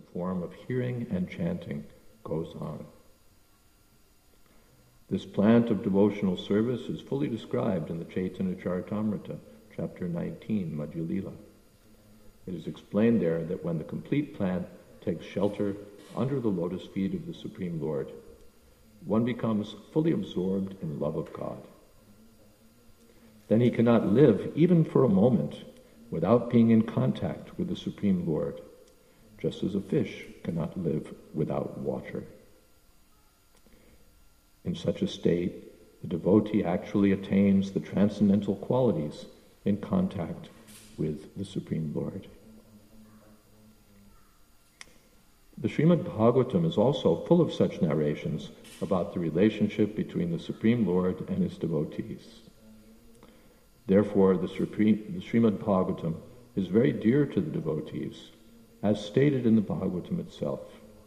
form of hearing and chanting goes on. This plant of devotional service is fully described in the Chaitanya Charitamrita, chapter 19, Madhya Lila. It is explained there that when the complete plant takes shelter under the lotus feet of the Supreme Lord, one becomes fully absorbed in love of God. Then he cannot live, even for a moment, without being in contact with the Supreme Lord, just as a fish cannot live without water. In such a state, the devotee actually attains the transcendental qualities in contact with the Supreme Lord. The Srimad Bhagavatam is also full of such narrations about the relationship between the Supreme Lord and his devotees. Therefore, the Srimad Bhagavatam is very dear to the devotees, as stated in the Bhagavatam itself.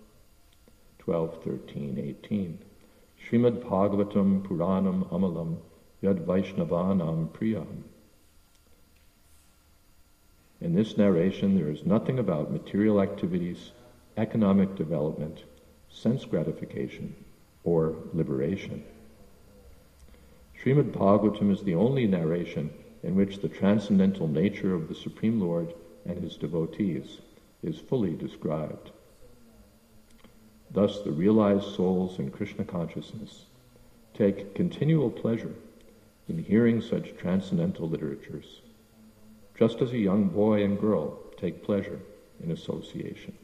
12:13-18. Srimad Bhagavatam Puranam Amalam Yad Vaishnavanam Priyam. In this narration, there is nothing about material activities, economic development, sense gratification, or liberation. Srimad Bhagavatam is the only narration in which the transcendental nature of the Supreme Lord and his devotees is fully described. Thus, the realized souls in Krishna consciousness take continual pleasure in hearing such transcendental literatures, just as a young boy and girl take pleasure in association.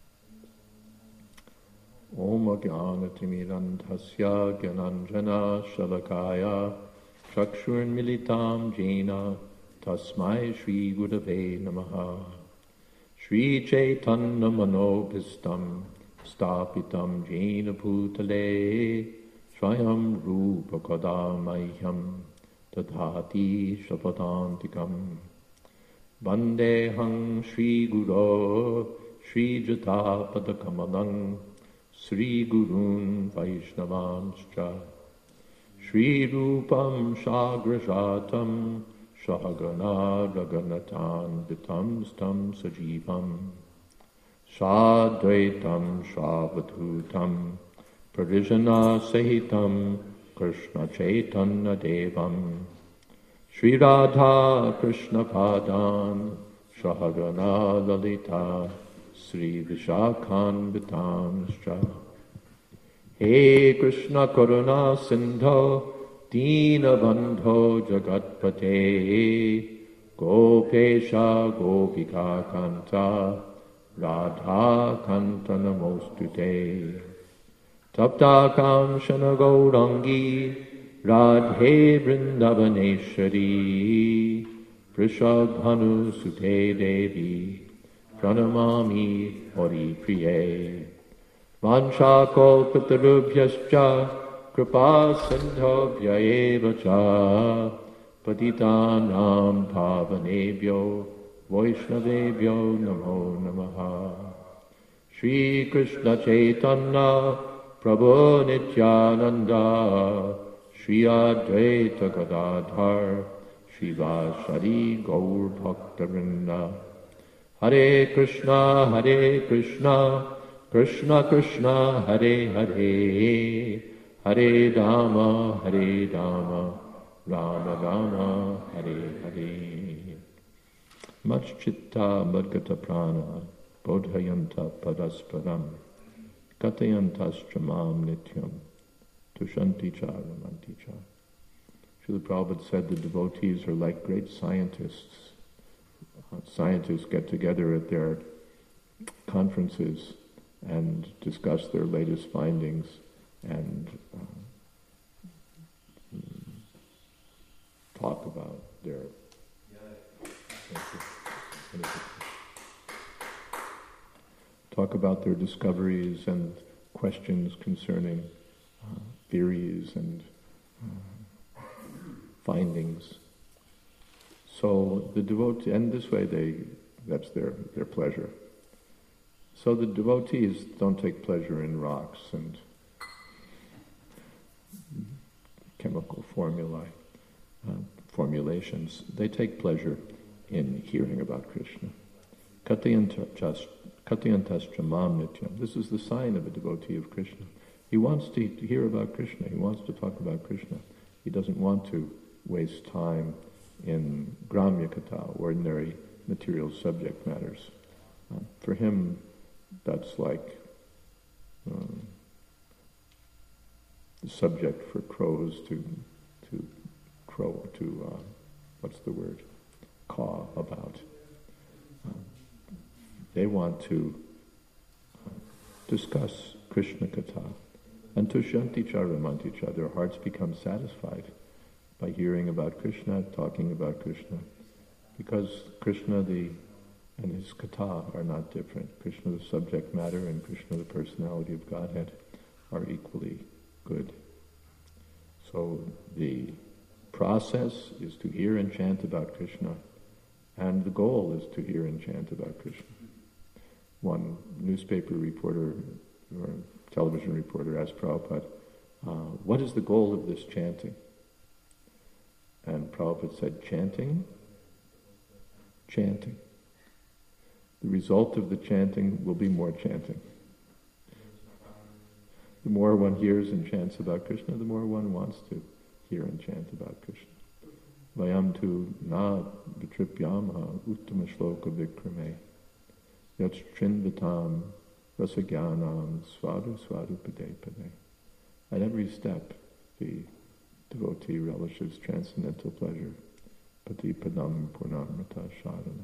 Om Ajnanatimidandhasya Gyananjana Shalakaya Chakshurmilitam Jena Tasmai Shri Gurave Namaha Shri Chaitanya Manobhistam Stapitam Jena Bhutale Swayam Rupa Kadamahyam Tadhati Shapadantikam Vandeham Shri Guru Shri Jatapadakamalang Sri Gurun Vaishnavanscha Shri Rupam Shagrajatam Shagana Raganatan Vitam Stam Sajivam Sadvaitam Shavadhutam Parijana Sahitam Krishna Chaitanya Devam Shri Radha Krishna Padan Shahagana Lalita Sri Vishakhan Vitamscha He Krishna Karuna Sindho Dina Bandho Jagatpate Gopesha Gopika Kanta Radha Kanta Namostute Tapta Kamshana Gaurangi Radhe Vrindavaneshwari Prishabhanu Sute Devi Pranamami Hari Priye Vanshako Pitarubhyascha Kripa Sindhobhya Eva Cha Patitanam Pavanebhyo Vaishnavebhyo Namo Namaha Shri Krishna Chaitanya Prabhu Nityananda Shri Advaita Gadadhar Shri Vasari Gaur Bhaktarinda Hare Krishna, Krishna Krishna, Hare Hare, Hare Rama, Rama Rama, Hare Hare. Machchitta Madgata Prana, Bodhayanta Padasparam, Katayantaschamam Nityam, Tushanti Cha Ramanti Cha. Srila Prabhupada said the devotees are like great scientists. Scientists get together at their conferences and discuss their latest findings and talk about their discoveries and questions concerning theories and findings. So the devotee, and this way that's their pleasure. So the devotees don't take pleasure in rocks and chemical formulations. They take pleasure in hearing about Krishna. Katyantascha mam nityam. This is the sign of a devotee of Krishna. He wants to hear about Krishna. He wants to talk about Krishna. He doesn't want to waste time in gramya katha, ordinary material subject matters. For him, that's like the subject for crows to crow, what's the word? Caw about. They want to discuss Krishna Katha. And tushanti charamanticha, their hearts become satisfied by hearing about Krishna, talking about Krishna. Because Krishna and his Katha are not different. Krishna, the subject matter, and Krishna, the personality of Godhead, are equally good. So the process is to hear and chant about Krishna, and the goal is to hear and chant about Krishna. One newspaper reporter or television reporter asked Prabhupada, what is the goal of this chanting? And Prabhupada said, chanting. The result of the chanting will be more chanting. The more one hears and chants about Krishna, the more one wants to hear and chant about Krishna. Vayam tu na vitripyamaha uttama shloka vikrame yat trinvatam rasagyanam svadu svadu pade pade. At every step, the devotee relishes transcendental pleasure. Pati padam purnamrita shadana.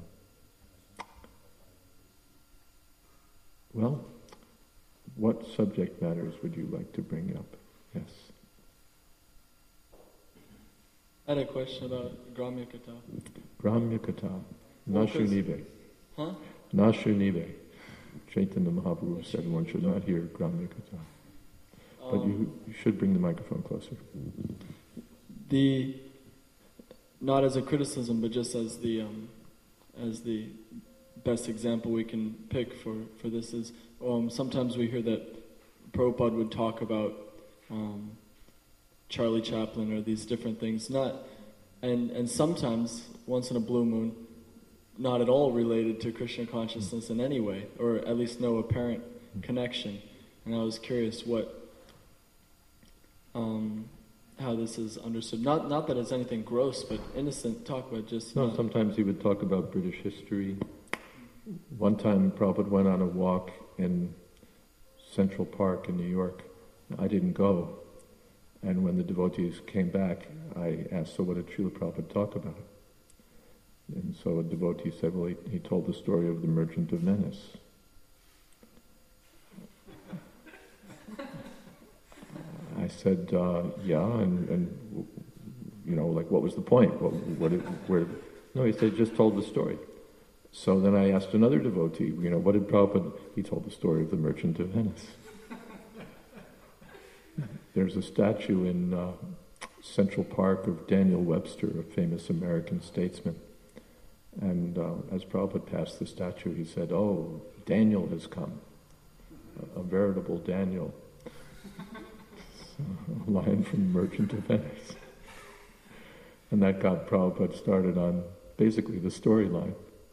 Well, what subject matters would you like to bring up? Yes. I had a question about Gramya Katha. Gramya Katha. Nashunive. Huh? Nashunive. Chaitanya Mahaprabhu said one should not hear Gramya Katha. But you should bring the microphone closer. Not as a criticism, but just as the best example we can pick for this is, sometimes we hear that Prabhupada would talk about Charlie Chaplin or these different things, and sometimes, once in a blue moon, not at all related to Krishna consciousness in any way, or at least no apparent connection. And I was curious how this is understood. Not that it's anything gross, but innocent talk about just... No, sometimes he would talk about British history. One time Prabhupada went on a walk in Central Park in New York. I didn't go. And when the devotees came back, I asked, so what did Srila Prabhupada talk about? And so a devotee said, well, he told the story of the Merchant of Venice. I said, yeah, and you know, like, what was the point? No, he said, just told the story. So then I asked another devotee, you know, what did Prabhupada... He told the story of the Merchant of Venice. There's a statue in Central Park of Daniel Webster, a famous American statesman. And as Prabhupada passed the statue, he said, oh, Daniel has come. A veritable Daniel. A line from Merchant of Venice. And that got Prabhupada started on basically the storyline.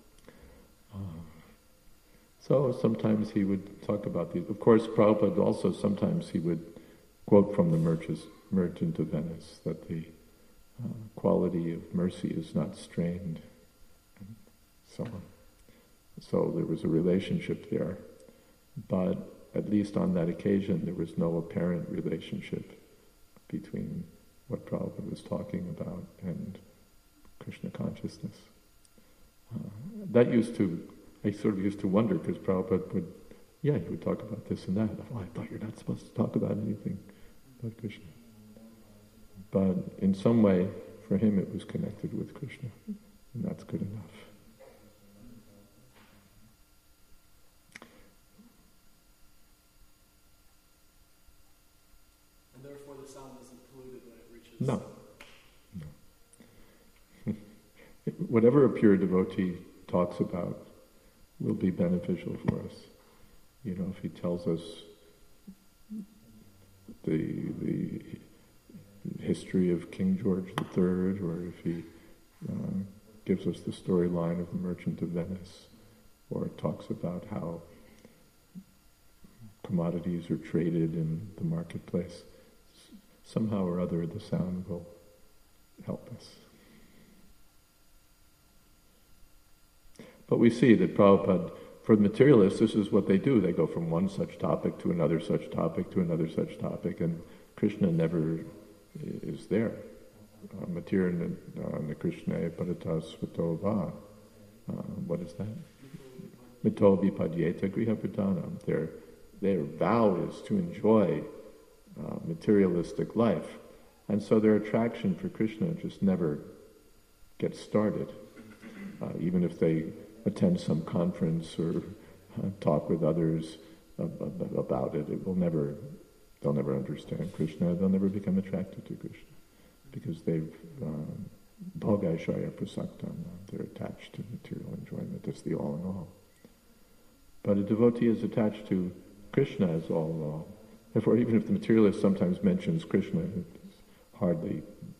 So sometimes he would talk about these. Of course, Prabhupada also sometimes he would quote from the Merchant of Venice that the quality of mercy is not strained, and so on. So there was a relationship there, but at least on that occasion there was no apparent relationship between what Prabhupada was talking about and Krishna consciousness. I sort of used to wonder, because Prabhupada he would talk about this and that. Oh, I thought you're not supposed to talk about anything about Krishna. But in some way, for him it was connected with Krishna, and that's good enough. And therefore the sound isn't polluted when it reaches... No. Whatever a pure devotee talks about will be beneficial for us. You know, if he tells us the history of King George III, or if he gives us the storyline of the Merchant of Venice, or talks about how commodities are traded in the marketplace, somehow or other the sound will help us. But we see that Prabhupada, for the materialists, this is what they do. They go from one such topic to another such topic to another such topic, and Krishna never is there. Matir Krishna parata svato va. What is that? Mito vipadyeta griha pradhanam. Their vow is to enjoy materialistic life. And so their attraction for Krishna just never gets started. Even if they attend some conference or talk with others about it, they'll never understand Krishna. They'll never become attracted to Krishna because they've bhogaishaya prasaktam. They're attached to material enjoyment. That's the all in all. But a devotee is attached to Krishna as all in all. Therefore, even if the materialist sometimes mentions Krishna, it hardly,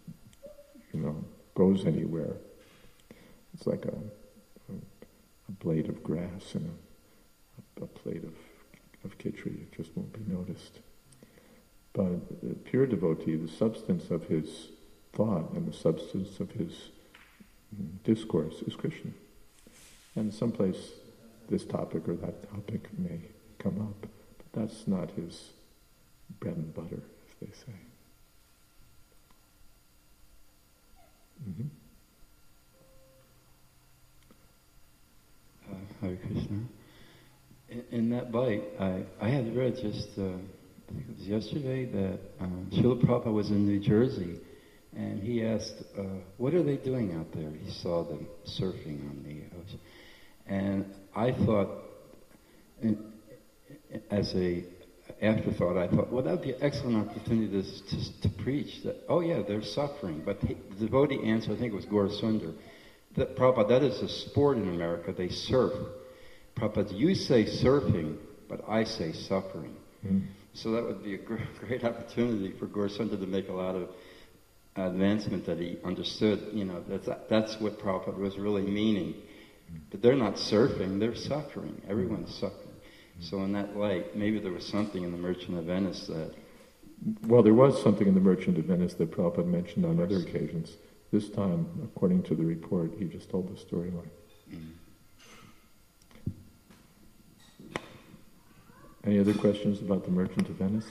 goes anywhere. It's like a blade of grass and a plate of khichdi. It just won't be noticed. But the pure devotee, the substance of his thought and the substance of his discourse is Krishna. And someplace this topic or that topic may come up, but that's not his bread and butter, as they say. Mm-hmm. Hare Krishna. In that bite, I had read just, I think it was yesterday, that Srila Prabhupada was in New Jersey, and he asked, what are they doing out there? He saw them surfing on the ocean. And I thought, as a afterthought, I thought, well, that would be an excellent opportunity to preach. That, oh yeah, they're suffering. But the devotee answered, I think it was Gaura Sundar, that Prabhupada, that is a sport in America, they surf. Prabhupada, you say surfing, but I say suffering. Mm. So that would be a great opportunity for Gaura Sundar to make a lot of advancement that he understood, that's what Prabhupada was really meaning. But they're not surfing, they're suffering. Everyone's suffering. So in that light, maybe there was something in the Merchant of Venice that... Well, there was something in the Merchant of Venice that Prabhupada mentioned on other occasions. This time, according to the report, he just told the storyline. Mm. Any other questions about the Merchant of Venice?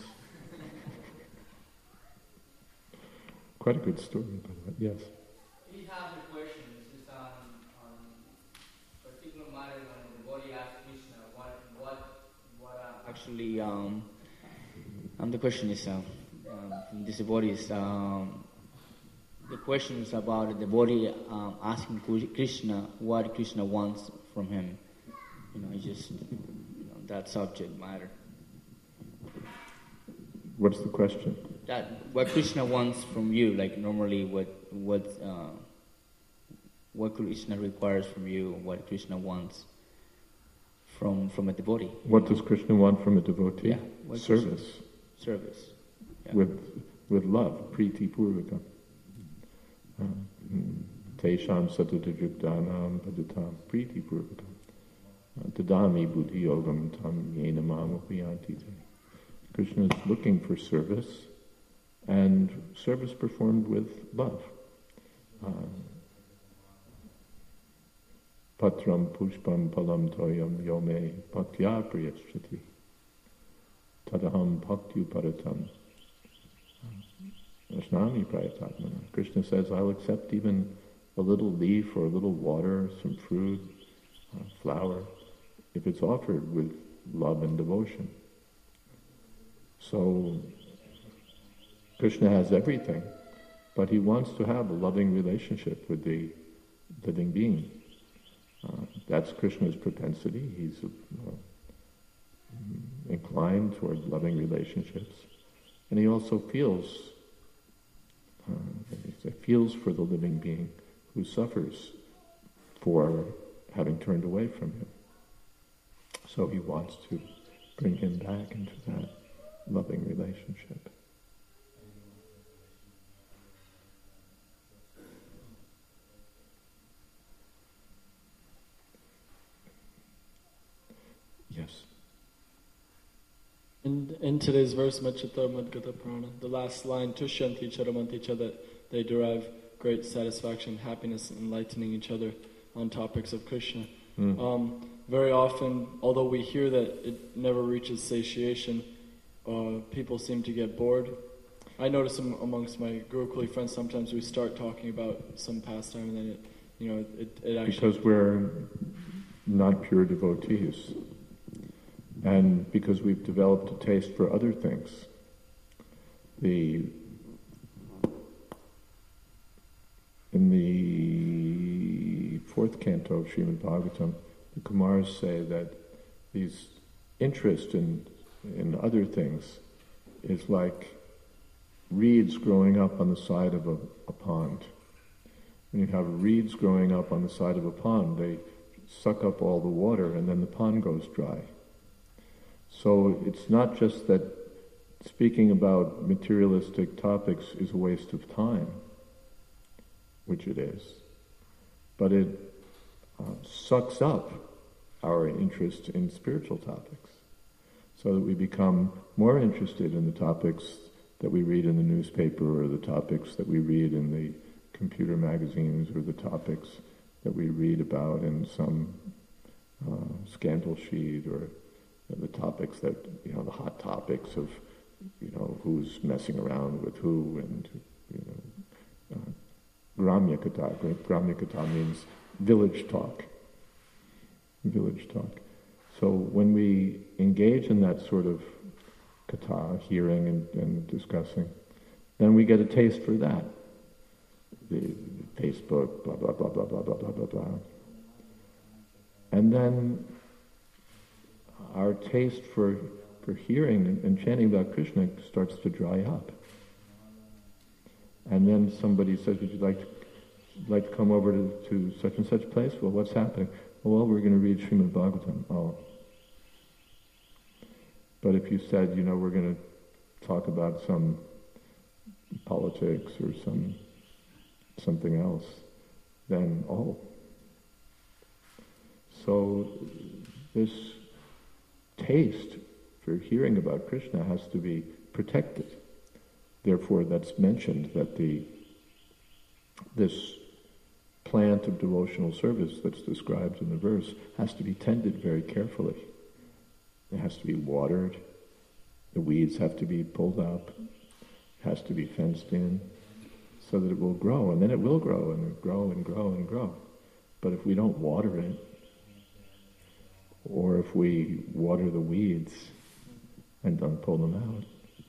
Quite a good story, by the way. Yes? We have a question. This is on particular matter when the devotee asks Krishna what actually the question is from this devotee is the question is about the devotee asking Krishna what Krishna wants from him. Just that subject matter. What's the question? That what Krishna wants from you, like normally what Krishna requires from you, what Krishna wants from a devotee. What does Krishna want from a devotee? Yeah, service. Service. Yeah. With love, priti purvaka. Tesham satadajugdanam padatam priti purvaka. Tadami buddhi yogam tam yena mamupayantite. Krishna is looking for service, and service performed with love. Patram pushpam palam toyam yome bhaktya priyachati. Tadaham bhakti uparatam. Asnami prayatatmana. Krishna says, I'll accept even a little leaf or a little water, some fruit, flower, if it's offered with love and devotion. So, Krishna has everything, but he wants to have a loving relationship with the living being. That's Krishna's propensity. He's inclined toward loving relationships. And he also feels for the living being who suffers for having turned away from him. So he wants to bring him back into that loving relationship. Yes. In today's verse, Machita Madgata Prana, the last line, Tushyanti Charamanti Cha, that they derive great satisfaction, happiness, enlightening each other on topics of Krishna. Very often, although we hear that it never reaches satiation, people seem to get bored. I notice amongst my Gurukuli friends, sometimes we start talking about some pastime and then it actually... Because we're not pure devotees. And because we've developed a taste for other things. In the fourth canto of Srimad Bhagavatam, the Kumars say that these interest in other things is like reeds growing up on the side of a pond. When you have reeds growing up on the side of a pond, they suck up all the water and then the pond goes dry. So it's not just that speaking about materialistic topics is a waste of time, which it is, but it sucks up our interest in spiritual topics, so that we become more interested in the topics that we read in the newspaper, or the topics that we read in the computer magazines, or the topics that we read about in some scandal sheet, or the topics that, the hot topics of, who's messing around with who, and, Gramya Kata. Gramya Kata means village talk. Village talk. So when we engage in that sort of kata, hearing and discussing, then we get a taste for that. The Facebook, blah, blah, blah, blah, blah, blah, blah, blah, blah. And then our taste for hearing and chanting about Krishna starts to dry up. And then somebody says, would you like to come over to such and such place? Well, what's happening? Well, we're going to read Srimad Bhagavatam. Oh. But if you said, we're going to talk about some politics or something else, then, So this taste for hearing about Krishna has to be protected. Therefore, that's mentioned that this plant of devotional service that's described in the verse has to be tended very carefully. It has to be watered. The weeds have to be pulled up. It has to be fenced in so that it will grow. And then it will grow and grow and grow and grow. But if we don't water it, or if we water the weeds and don't pull them out.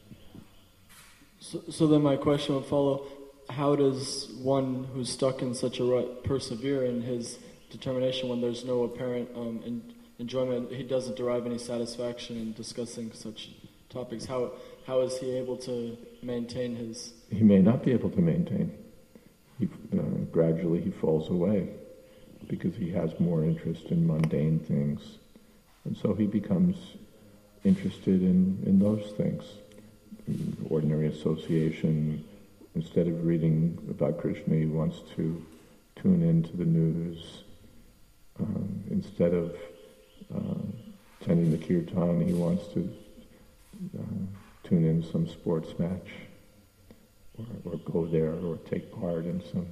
So then my question would follow, how does one who's stuck in such a rut persevere in his determination when there's no apparent enjoyment? He doesn't derive any satisfaction in discussing such topics. How is he able to maintain his... He may not be able to maintain. Gradually he falls away because he has more interest in mundane things. And so he becomes interested in those things. Ordinary association, instead of reading about Krishna, he wants to tune into the news. Instead of attending the kirtan, he wants to tune in some sports match, or go there, or take part in some,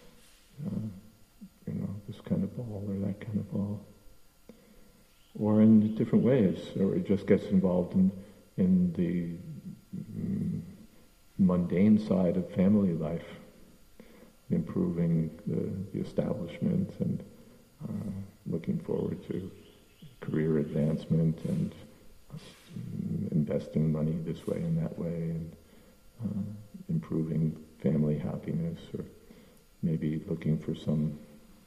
this kind of ball or that kind of ball. Or in different ways, or he just gets involved in the mundane side of family life, improving the establishment and looking forward to career advancement and investing money this way and that way, and improving family happiness, or maybe looking for some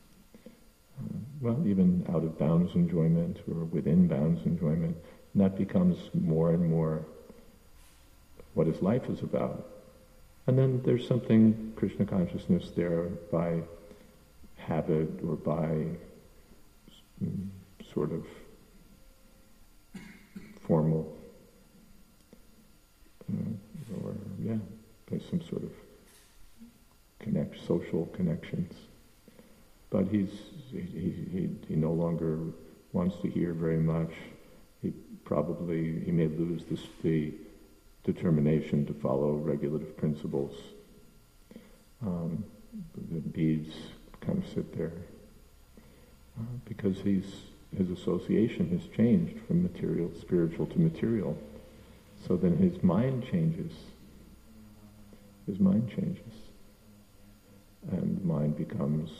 even out of bounds enjoyment or within bounds enjoyment. And that becomes more and more what his life is about. And then there's something Krishna consciousness there by habit or by sort of formal, by some sort of social connections. But he no longer wants to hear very much. He probably he may lose the determination to follow regulative principles. The beads kind of sit there because his association has changed from spiritual to material. So then his mind changes. His mind changes. And the mind becomes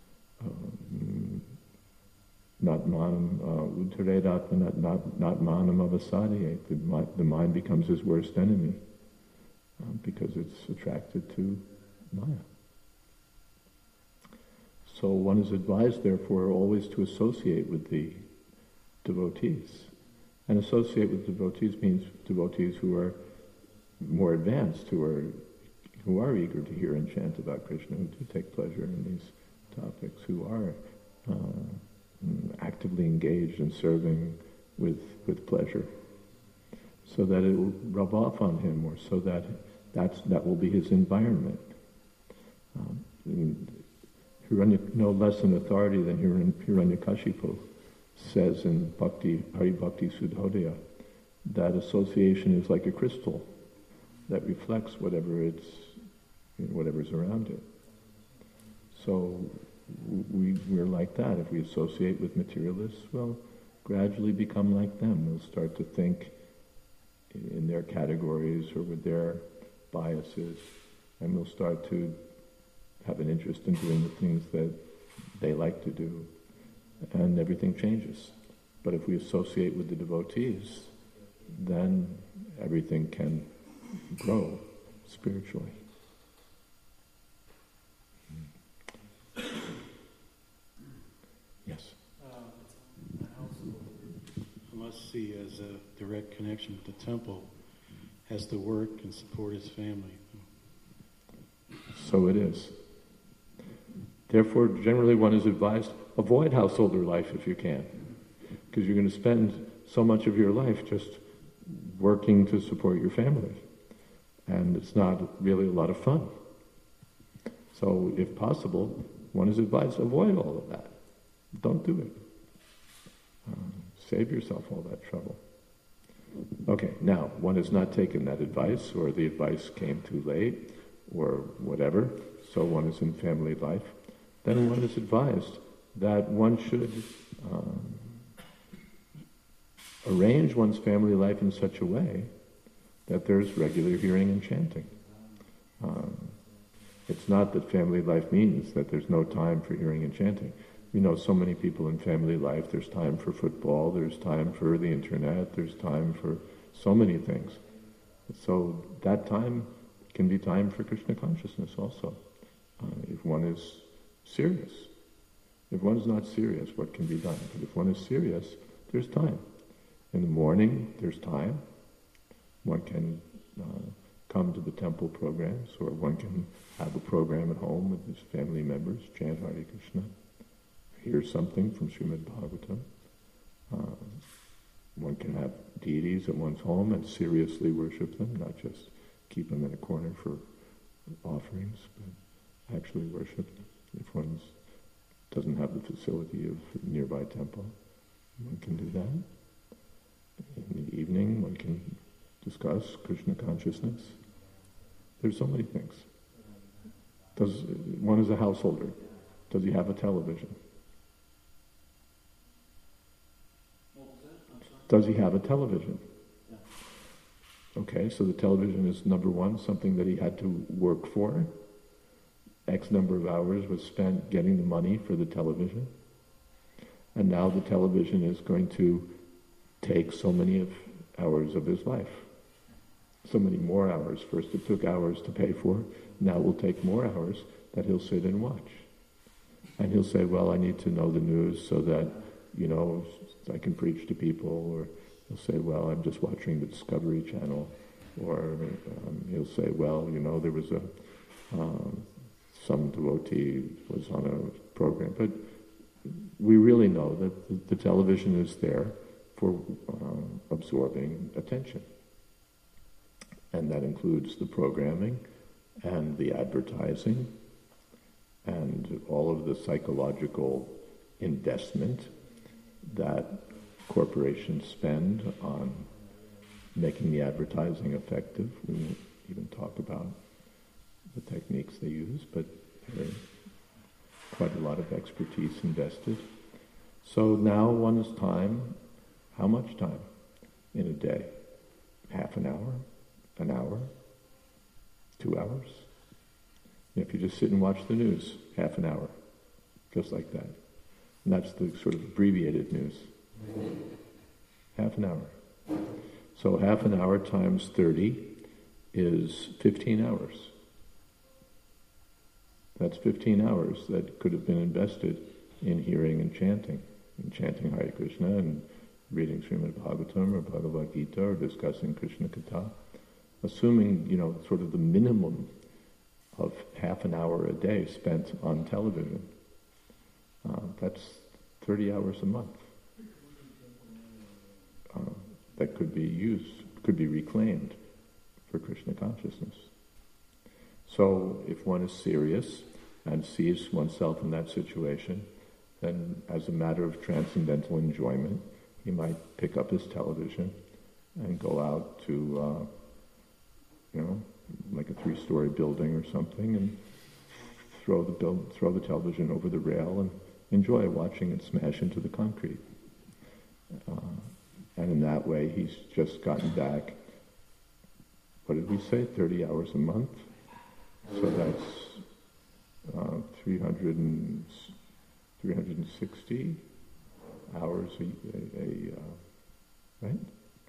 not manam uttaredatma, not manam avasadiye. The mind becomes his worst enemy because it's attracted to Maya. So one is advised, therefore, always to associate with the devotees. And associate with devotees means devotees who are more advanced, who are eager to hear and chant about Krishna, who do take pleasure in these topics, who are actively engaged in serving with pleasure, so that it will rub off on him, or so that will be his environment. No less an authority than Hiranyakashipu says in Hari Bhakti Sudhodaya, that association is like a crystal that reflects whatever's around it. So we're like that. If we associate with materialists, we'll gradually become like them. We'll start to think in their categories or with their biases, and we'll start to have an interest in doing the things that they like to do, and everything changes. But if we associate with the devotees, then everything can grow spiritually. Yes? I must see as a direct connection with the temple, has to work and support his family. So it is. Therefore, generally one is advised, avoid householder life if you can, because you're going to spend so much of your life just working to support your family, and it's not really a lot of fun. So if possible, one is advised, avoid all of that. Don't do it. Save yourself all that trouble. Okay, now, one has not taken that advice, or the advice came too late, or whatever, so one is in family life. Then one is advised that one should arrange one's family life in such a way that there's regular hearing and chanting. It's not that family life means that there's no time for hearing and chanting. We know so many people in family life, there's time for football, there's time for the internet, there's time for so many things. So that time can be time for Krishna consciousness also, if one is serious. If one is not serious, what can be done? But if one is serious, there's time. In the morning, there's time. One can come to the temple programs, or one can have a program at home with his family members, chant Hare Krishna, hear something from Srimad Bhagavatam. One can have deities at one's home and seriously worship them, not just keep them in a corner for offerings, but actually worship them. If one doesn't have the facility of a nearby temple, one can do that. In the evening, one can discuss Krishna consciousness. There's so many things. One is a householder. Does he have a television? Does he have a television? Okay, so the television is number one, something that he had to work for. X number of hours was spent getting the money for the television. And now the television is going to take so many hours of his life. So many more hours. First it took hours to pay for, now it will take more hours that he'll sit and watch. And he'll say, well, I need to know the news so that, I can preach to people. Or he'll say, well, I'm just watching the Discovery Channel. Or he'll say, well, there was some devotee was on a program. But we really know that the television is there for absorbing attention. And that includes the programming and the advertising and all of the psychological investment that corporations spend on making the advertising effective. We won't even talk about the techniques they use, but there's quite a lot of expertise invested. So now one is time. How much time in a day? Half an hour, 2 hours? If you just sit and watch the news, half an hour, just like that. And that's the sort of abbreviated news. Half an hour. So half an hour times 30 is 15 hours. That's 15 hours that could have been invested in hearing and chanting Hare Krishna and reading Srimad Bhagavatam or Bhagavad Gita or discussing Krishna Katha, assuming, sort of the minimum of half an hour a day spent on television. That's 30 hours a month. That could be used, could be reclaimed for Krishna consciousness. So if one is serious and sees oneself in that situation, then as a matter of transcendental enjoyment, he might pick up his television and go out to, like a 3-story building or something, and throw the television over the rail and enjoy watching it smash into the concrete. And in that way, he's just gotten back, what did we say, 30 hours a month? So that's 360 hours right?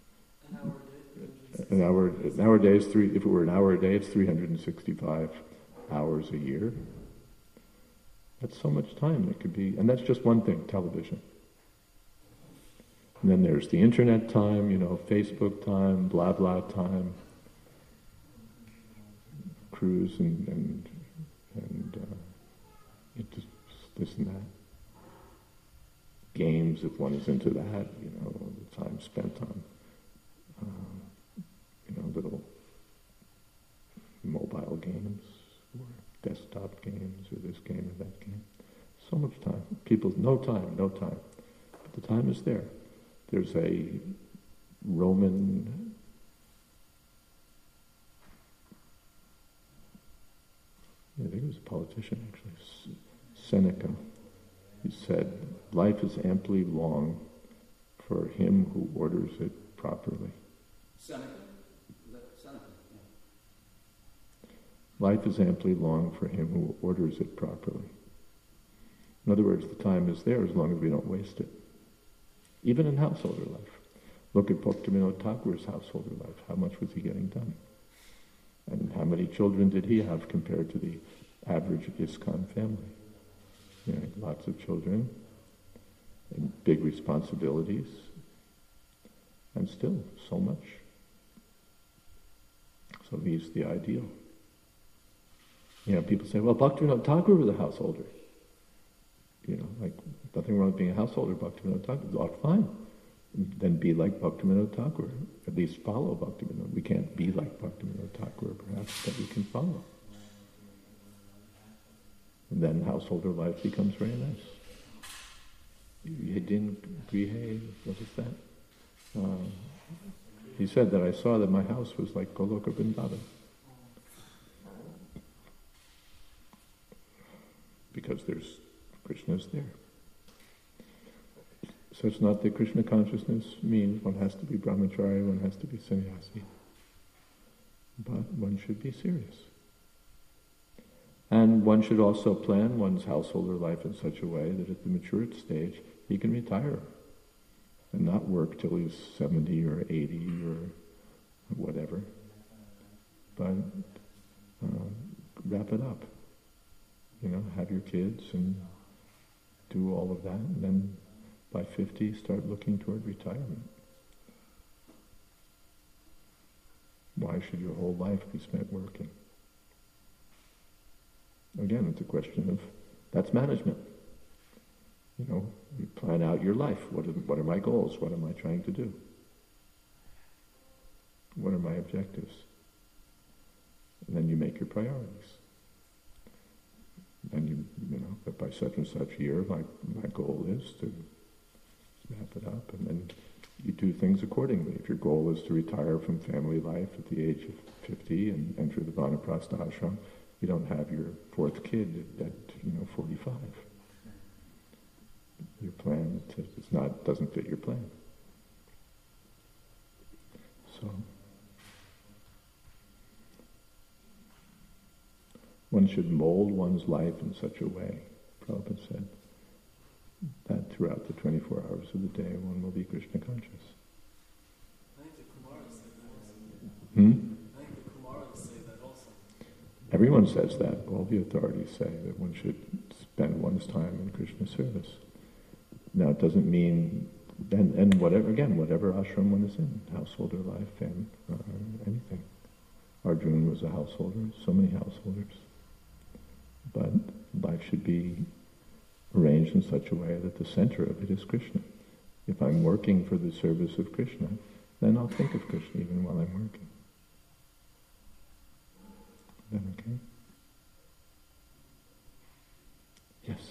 An hour a day is if it were an hour a day, it's 365 hours a year. That's so much time that could be, and that's just one thing, television. And then there's the internet time, Facebook time, blah blah time, cruise and just this and that. Games, if one is into that, the time spent on, little mobile games or desktop games or this game or that game. So much time. People, no time. But the time is there. There's a Roman I think it was a politician actually, Seneca. He said, life is amply long for him who orders it properly. Seneca? Is that Seneca? Yeah. Life is amply long for him who orders it properly. In other words, the time is there as long as we don't waste it. Even in householder life. Look at Bhaktivinoda Thakur's householder life. How much was he getting done? And how many children did he have compared to the average ISKCON family? Lots of children, and big responsibilities, and still so much. So he's the ideal. People say, well, Bhaktivinoda Thakur was a householder. Like, nothing wrong with being a householder, Bhaktivinoda Thakur. Oh, fine. Then be like Bhaktivinoda Thakur. At least follow Bhaktivinoda. We can't be like Bhaktivinoda Thakur, perhaps, but we can follow. And then householder life becomes very nice. Yedin Grihe, what is that? He said that I saw that my house was like Goloka Vrindavan. Because Krishna's there. So it's not that Krishna consciousness means one has to be brahmachari, one has to be sannyasi. But one should be serious. And one should also plan one's householder life in such a way that at the mature stage, he can retire and not work till he's 70 or 80 or whatever. But wrap it up. Have your kids and do all of that, and then by 50, start looking toward retirement. Why should your whole life be spent working? Again, it's a question of, that's management. You plan out your life. What are my goals? What am I trying to do? What are my objectives? And then you make your priorities. And you know, that by such and such year, my goal is to wrap it up, and then you do things accordingly. If your goal is to retire from family life at the age of 50 and enter the Vanaprastha ashram, you don't have your fourth kid at 45. Your plan doesn't fit your plan. So one should mold one's life in such a way, Prabhupada said, that throughout the 24 hours of the day one will be Krishna conscious. I think the Kumaras say that also. I think the Kumaras say that also. Everyone says that. All the authorities say that one should spend one's time in Krishna service. Now it doesn't mean, and whatever ashram one is in, householder life, family, anything. Arjuna was a householder, so many householders. But life should be arranged in such a way that the center of it is Krishna. If I'm working for the service of Krishna, then I'll think of Krishna even while I'm working. Is that okay? Yes.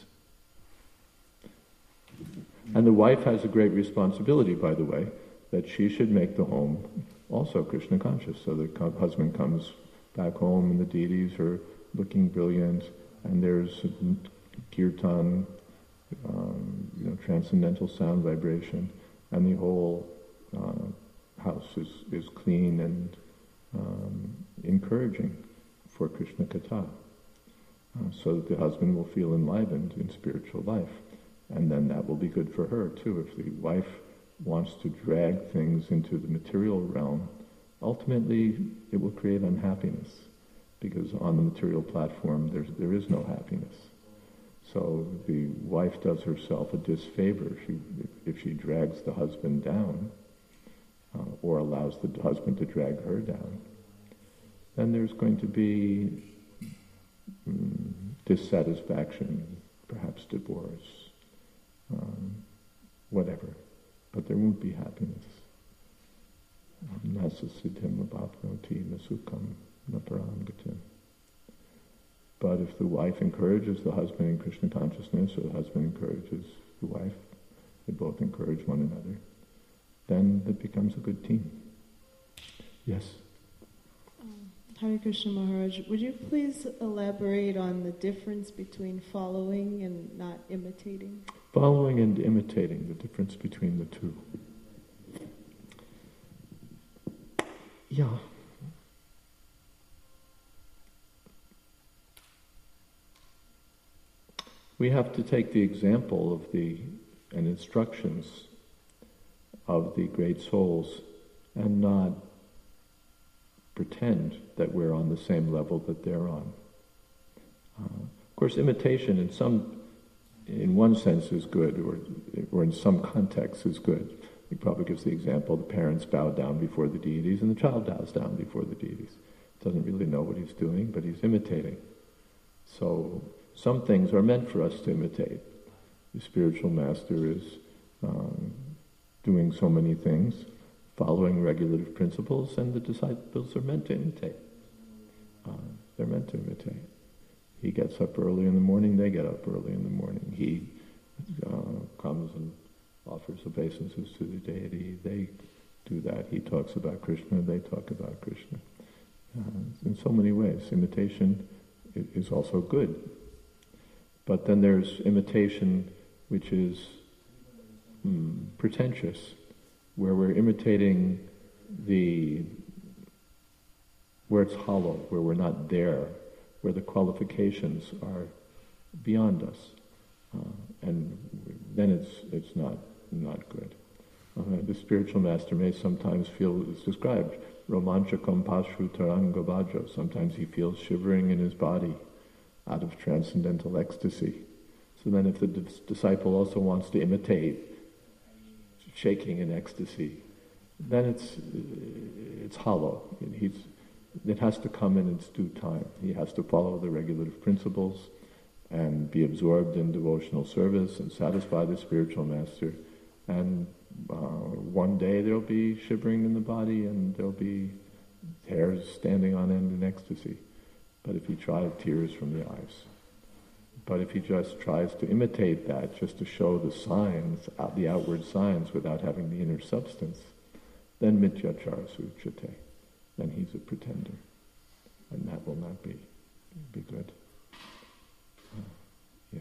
And the wife has a great responsibility, by the way, that she should make the home also Krishna conscious. So the husband comes back home and the deities are looking brilliant, and there's kirtan, transcendental sound vibration, and the whole house is clean and encouraging for Krishna Katha, so that the husband will feel enlivened in spiritual life. And then that will be good for her too. If the wife wants to drag things into the material realm, ultimately it will create unhappiness, because on the material platform there is no happiness. So the wife does herself a disfavor if she drags the husband down, or allows the husband to drag her down. Then there's going to be dissatisfaction, perhaps divorce, whatever. But there won't be happiness. Nasasiddhim abhapnoti nasukam naparam gatim. But if the wife encourages the husband in Krishna consciousness, or the husband encourages the wife, they both encourage one another, then it becomes a good team. Yes? Hare Krishna Maharaj, would you please elaborate on the difference between following and not imitating? Following and imitating, the difference between the two. Yeah. We have to take the example of and instructions of the great souls and not pretend that we're on the same level that they're on. Of course, imitation in one sense is good, or in some context is good. He probably gives the example, the parents bow down before the deities and the child bows down before the deities. Doesn't really know what he's doing, but he's imitating. So some things are meant for us to imitate. The spiritual master is doing so many things, following regulative principles, and the disciples are meant to imitate. They're meant to imitate. He gets up early in the morning, they get up early in the morning. He comes and offers obeisances to the deity, they do that. He talks about Krishna, they talk about Krishna. In so many ways, imitation is also good. But then there's imitation which is pretentious, where we're imitating where it's hollow, where we're not there, where the qualifications are beyond us, and then it's not good. The spiritual master may sometimes feel, it's described, romanchakam pashu taranga bhajo. Sometimes he feels shivering in his body out of transcendental ecstasy. So then if the disciple also wants to imitate shaking in ecstasy, then it's hollow. It has to come in its due time. He has to follow the regulative principles and be absorbed in devotional service and satisfy the spiritual master. And one day there'll be shivering in the body and there'll be hairs standing on end in ecstasy. But if he tried, tears from the eyes. But if he just tries to imitate that, just to show the signs, the outward signs, without having the inner substance, then mityachara suchyate. Then he's a pretender. And that will not be good. Yes.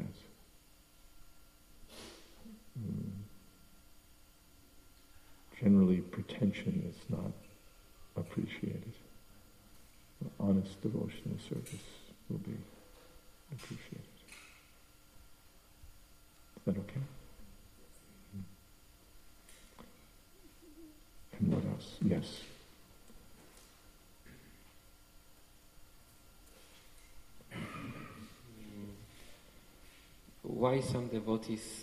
Generally, pretension is not appreciated. Honest devotional service will be appreciated. Is that okay? And what else? Yes. Why some devotees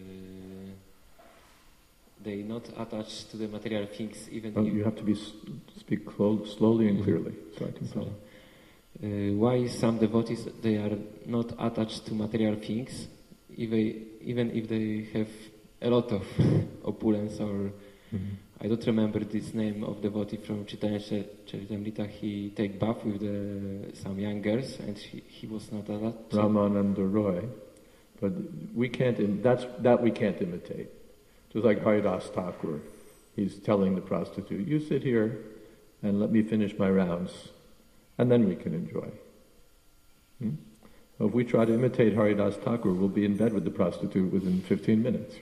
they not attached to the material things even if... You have to speak slowly and clearly, so I can follow. Why some devotees they are not attached to material things even if they have a lot of opulence or... I don't remember this name of devotee from Chaitanya Charitamrita. He take bath with some young girls and he was not allowed to... Ramananda Roy. But we can't imitate. Just like Haridas Thakur, he's telling the prostitute, you sit here and let me finish my rounds, and then we can enjoy. Well, if we try to imitate Haridas Thakur, we'll be in bed with the prostitute within 15 minutes.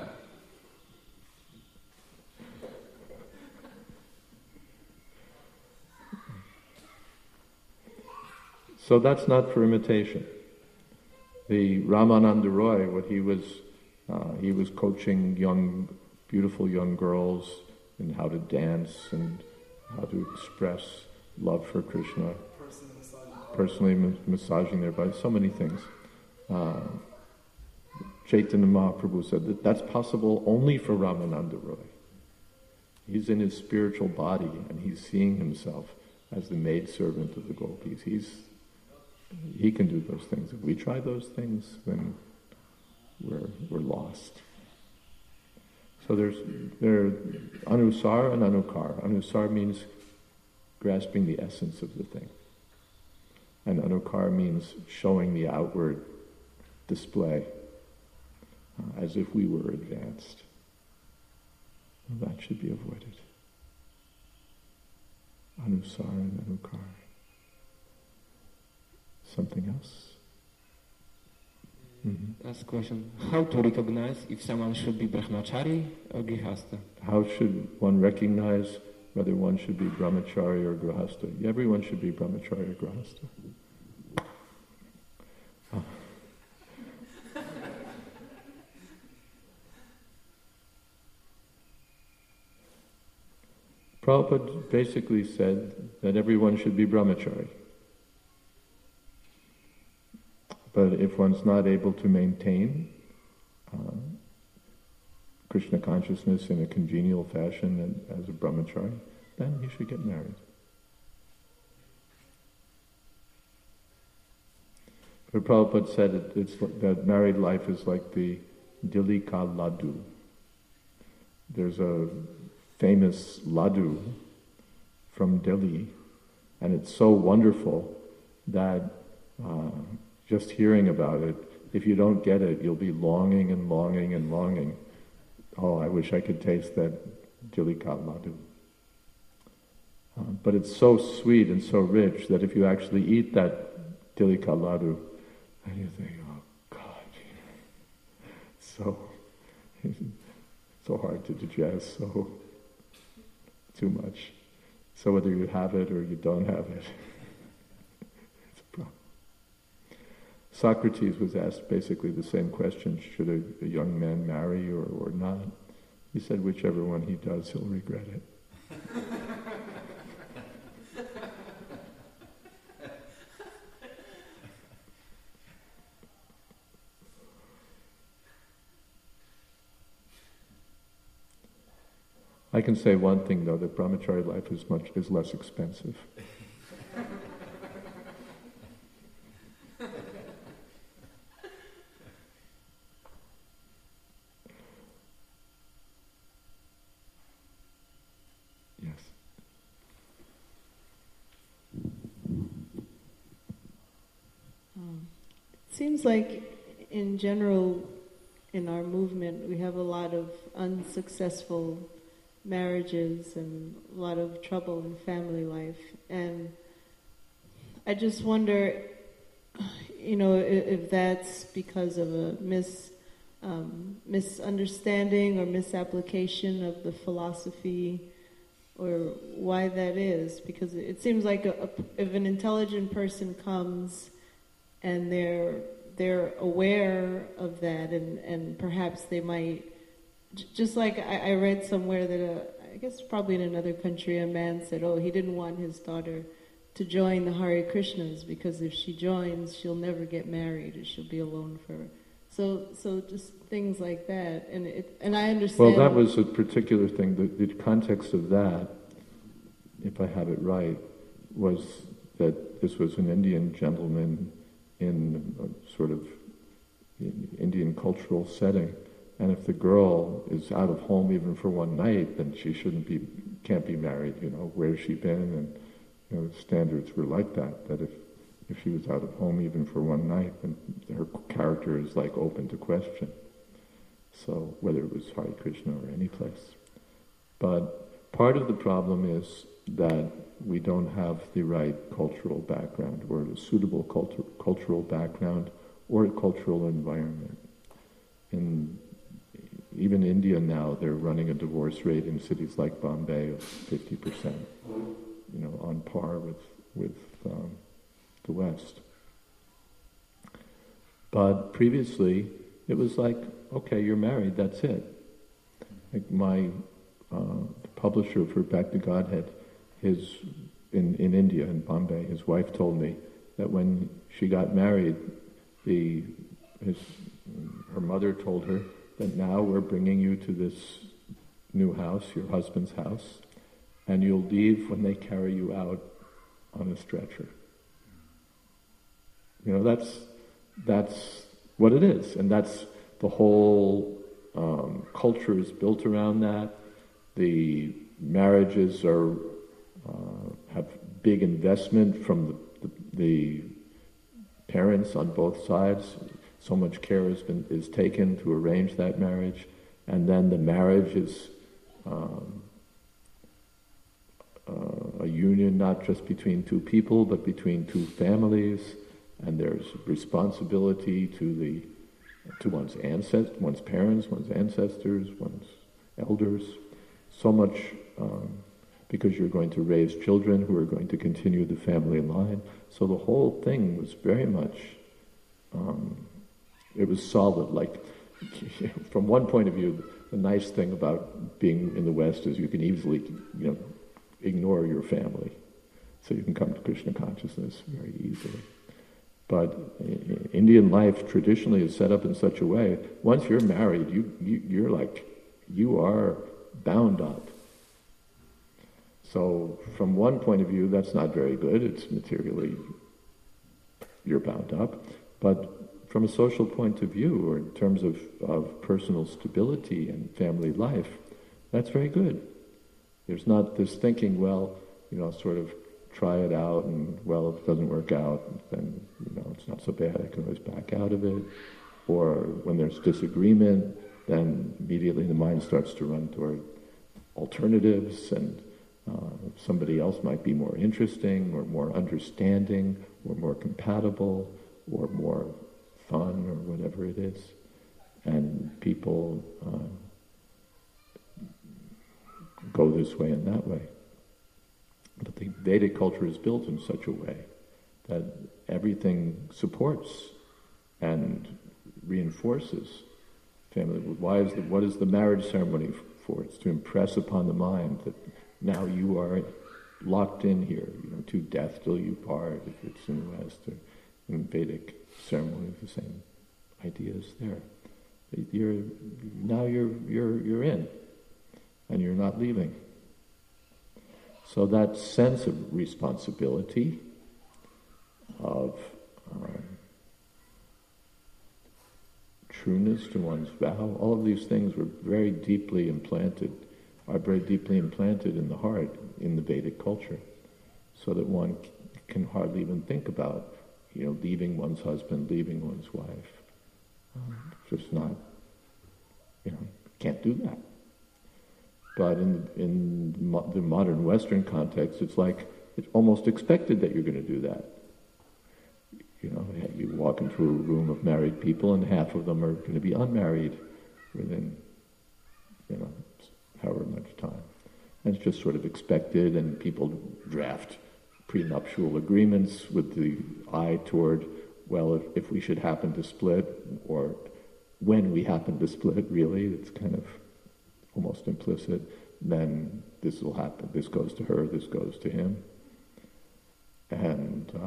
So that's not for imitation. The Ramananda Roy, what he was coaching beautiful young girls in how to dance and how to express love for Krishna. Personally massaging their body, so many things. Chaitanya Mahaprabhu said that that's possible only for Ramananda Roy. He's in his spiritual body and he's seeing himself as the maidservant of the gopis. He can do those things. If we try those things, then we're lost. So there are anusar and anukar. Anusar means grasping the essence of the thing. And anukar means showing the outward display as if we were advanced. Well, that should be avoided. Anusar and anukar. Something else? Last question. How to recognize if someone should be brahmachari or grihastha? How should one recognize whether one should be brahmachari or grihastha? Everyone should be brahmachari or grihastha. Prabhupada basically said that everyone should be brahmachari. But if one's not able to maintain Krishna consciousness in a congenial fashion and as a brahmachari, then he should get married. But Prabhupada said that married life is like the Dili Ka Laddu. There's a famous laddu from Delhi, and it's so wonderful that just hearing about it, if you don't get it, you'll be longing and longing and longing. Oh, I wish I could taste that Jilikat Laddu. But it's so sweet and so rich that if you actually eat that Jilikat Laddu, then you think, oh God, so hard to digest, so too much. So whether you have it or you don't have it, it's a problem. Socrates was asked basically the same question, should a young man marry or not? He said whichever one he does, he'll regret it. I can say one thing though, that brahmachari life is less expensive. Yes. It seems like, in general, in our movement, we have a lot of unsuccessful marriages and a lot of trouble in family life. And I just wonder, if that's because of a misunderstanding or misapplication of the philosophy, or why that is. Because it seems like if an intelligent person comes and they're aware of that, and perhaps they might, just like I read somewhere that I guess probably in another country, a man said, he didn't want his daughter to join the Hare Krishnas because if she joins, she'll never get married or she'll be alone forever. So just things like that, and I understand. Well, that was a particular thing. The context of that, if I have it right, was that this was an Indian gentleman in a sort of Indian cultural setting, and if the girl is out of home even for one night, then she can't be married. Where's she been? And the standards were like that. That if she was out of home even for one night, then her character is like open to question. So whether it was Hare Krishna or any place. But part of the problem is that we don't have the right cultural background, or a suitable cultural background, or a cultural environment. Even India now, they're running a divorce rate in cities like Bombay of 50%, on par with the West. But previously, it was like, okay, you're married, that's it. Like my publisher for Back to Godhead, in India, in Bombay, his wife told me that when she got married, her mother told her that now we're bringing you to this new house, your husband's house, and you'll leave when they carry you out on a stretcher. That's what it is, and that's the whole culture is built around that. The marriages have big investment from the parents on both sides. So much care is taken to arrange that marriage, and then the marriage is a union not just between two people, but between two families, and there's responsibility to one's ancestors, one's parents, one's ancestors, one's elders. So much because you're going to raise children who are going to continue the family line. So the whole thing was very much, it was solid. Like, from one point of view, the nice thing about being in the West is you can easily, ignore your family. So you can come to Krishna consciousness very easily. But Indian life traditionally is set up in such a way, once you're married, you're like, you are bound up. So from one point of view, that's not very good. It's materially, you're bound up. But from a social point of view, or in terms of personal stability and family life, that's very good. There's not this thinking, sort of try it out, and if it doesn't work out, then, it's not so bad, I can always back out of it. Or when there's disagreement, then immediately the mind starts to run toward alternatives, and somebody else might be more interesting, or more understanding, or more compatible, or more fun, or whatever it is. And people go this way and that way. But the Vedic culture is built in such a way that everything supports and reinforces family. What is the marriage ceremony for? It's to impress upon the mind that now you are locked in here, to death till you part, if it's in the West, or in Vedic ceremony, the same idea is there. You're in, and you're not leaving. So that sense of responsibility, of trueness to one's vow, all of these things are very deeply implanted in the heart, in the Vedic culture, so that one can hardly even think about, leaving one's husband, leaving one's wife. Just not, can't do that. But in the modern Western context, it's like it's almost expected that you're going to do that. You walk into a room of married people, and half of them are going to be unmarried within, however much time. And it's just sort of expected, and people draft prenuptial agreements with the eye toward, well, if we should happen to split, or when we happen to split, really, it's kind of almost implicit, then this will happen. This goes to her, this goes to him. And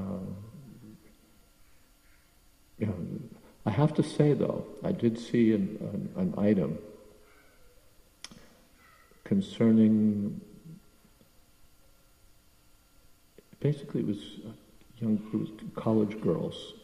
I have to say, though, I did see an item concerning, basically it was college girls,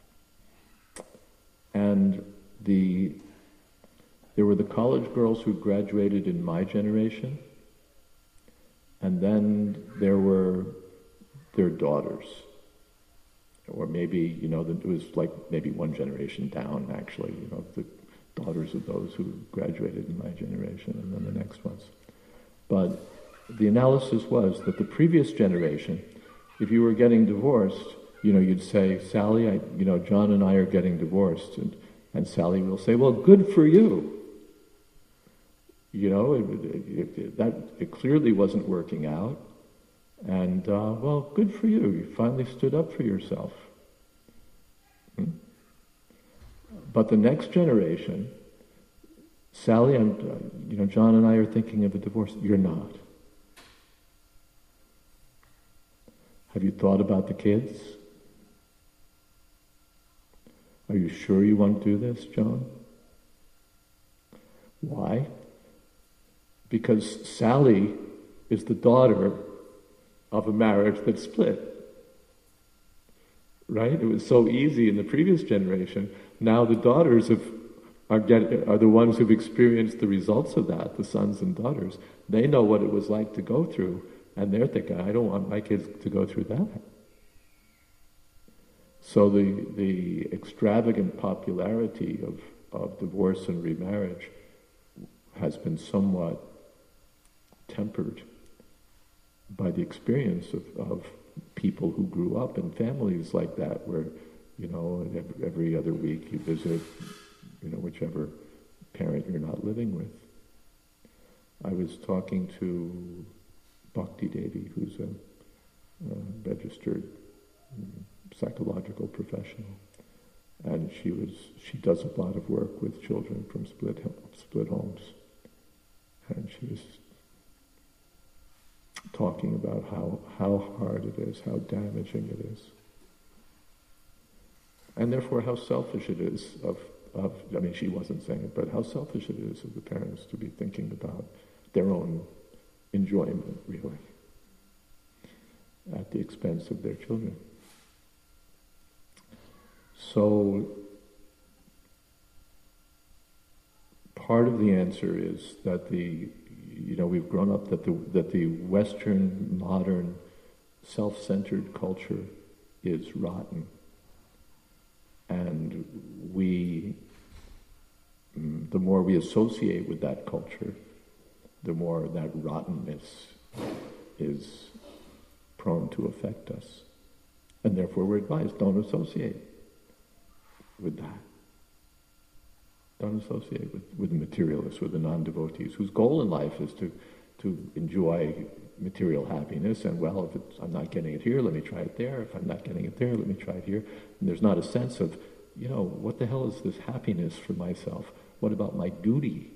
and there were the college girls who graduated in my generation, and then there were their daughters. Or maybe, it was like maybe one generation down, actually, the daughters of those who graduated in my generation, and then the next ones. But the analysis was that the previous generation, if you were getting divorced, you'd say, Sally, John and I are getting divorced, and Sally will say, well, good for you. It clearly wasn't working out. And, well, good for you. You finally stood up for yourself. But the next generation, Sally, John and I are thinking of a divorce. You're not. Have you thought about the kids? Are you sure you want to do this, John? Why? Because Sally is the daughter of a marriage that split. Right? It was so easy in the previous generation. Now the daughters are the ones who've experienced the results of that, the sons and daughters. They know what it was like to go through, and they're thinking, I don't want my kids to go through that. So the extravagant popularity of divorce and remarriage has been somewhat tempered by the experience of people who grew up in families like that, where, every other week you visit, whichever parent you're not living with. I was talking to Bhakti Devi, who's a registered psychological professional, and she does a lot of work with children from split homes, and she was talking about how hard it is, how damaging it is, and therefore how selfish it is she wasn't saying it, but how selfish it is of the parents to be thinking about their own enjoyment, really, at the expense of their children. So, part of the answer is that we've grown up that the Western modern self-centered culture is rotten, and the more we associate with that culture, the more that rottenness is prone to affect us, and therefore we're advised, don't associate with that. Don't associate with the materialists, with the non-devotees, whose goal in life is to enjoy material happiness, and well, if I'm not getting it here, let me try it there. If I'm not getting it there, let me try it here. And there's not a sense of, what the hell is this happiness for myself? What about my duty?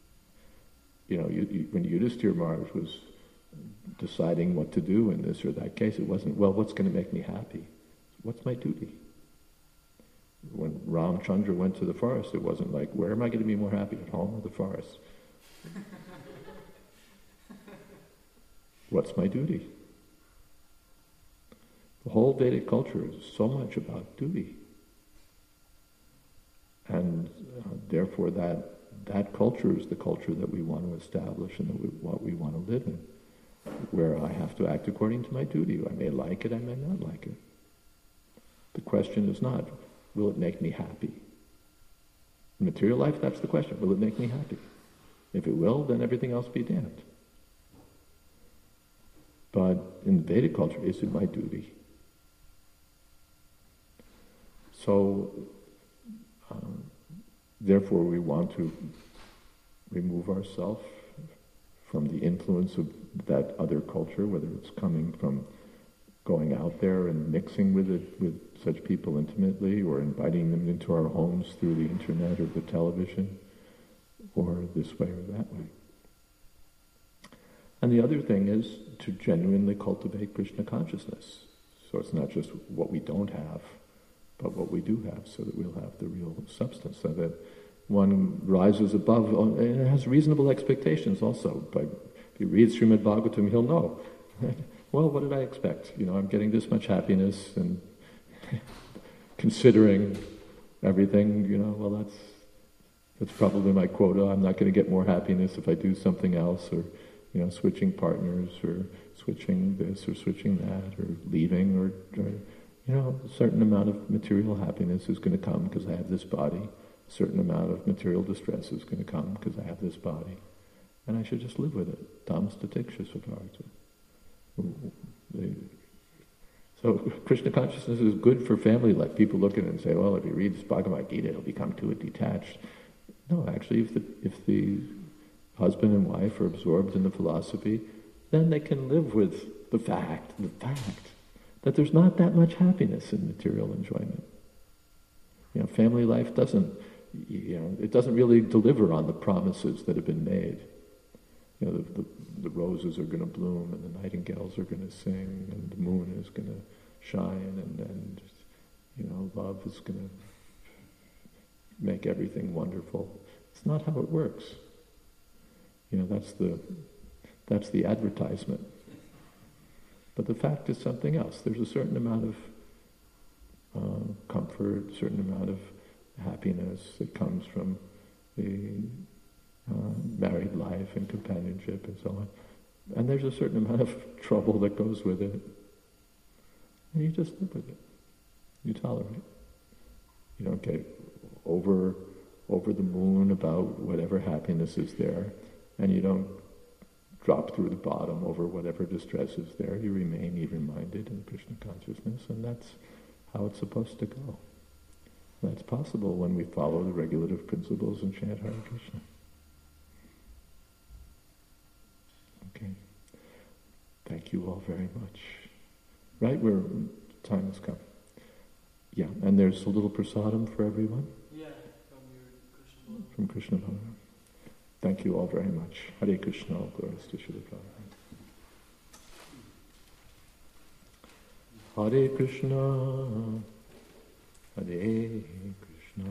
When Yudhisthira Maharaj was deciding what to do in this or that case, it wasn't, well, what's going to make me happy? What's my duty? When Ramchandra went to the forest, it wasn't like, where am I going to be more happy, at home or the forest? What's my duty? The whole Vedic culture is so much about duty. And therefore that culture is the culture that we want to establish and what we want to live in, where I have to act according to my duty. I may like it, I may not like it. The question is not, will it make me happy? In material life, that's the question. Will it make me happy? If it will, then everything else be damned. But in the Vedic culture, is it my duty? So, therefore, we want to remove ourselves from the influence of that other culture, whether it's coming from going out there and mixing with it, with such people intimately, or inviting them into our homes through the internet or the television, or this way or that way. And the other thing is to genuinely cultivate Krishna consciousness. So it's not just what we don't have, but what we do have, so that we'll have the real substance, so that one rises above, and it has reasonable expectations also. But if he reads Srimad Bhagavatam, he'll know. Well, what did I expect? I'm getting this much happiness, and considering everything, well, that's probably my quota. I'm not going to get more happiness if I do something else, or switching partners, or switching this, or switching that, or leaving, or a certain amount of material happiness is going to come because I have this body. A certain amount of material distress is going to come because I have this body. And I should just live with it. Dhammastatikshya sakarta. So Krishna consciousness is good for family life. People look at it and say, well, if he reads Bhagavad Gita, he'll become too detached. No, actually, if the husband and wife are absorbed in the philosophy, then they can live with the fact that there's not that much happiness in material enjoyment. Family life doesn't really deliver on the promises that have been made. The roses are going to bloom, and the nightingales are going to sing, and the moon is going to shine, and love is going to make everything wonderful. It's not how it works. That's the advertisement. But the fact is something else. There's a certain amount of comfort, a certain amount of happiness that comes from the married life and companionship and so on. And there's a certain amount of trouble that goes with it. And you just live with it. You tolerate it. You don't get over the moon about whatever happiness is there, and you don't drop through the bottom over whatever distress is there. You remain even-minded in Krishna consciousness, and that's how it's supposed to go. That's possible when we follow the regulative principles and chant Hare Krishna. Okay. Thank you all very much. Right? Time has come. Yeah, and there's a little prasadam for everyone? Yeah, from your Krishna Bhagavan. From Krishna Bhagavan. Thank you all very much. Hare Krishna, all glories to Srila Prabhupada. Hare Krishna, Hare Krishna.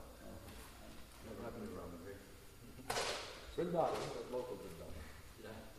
Vrindavan, local Vrindavan.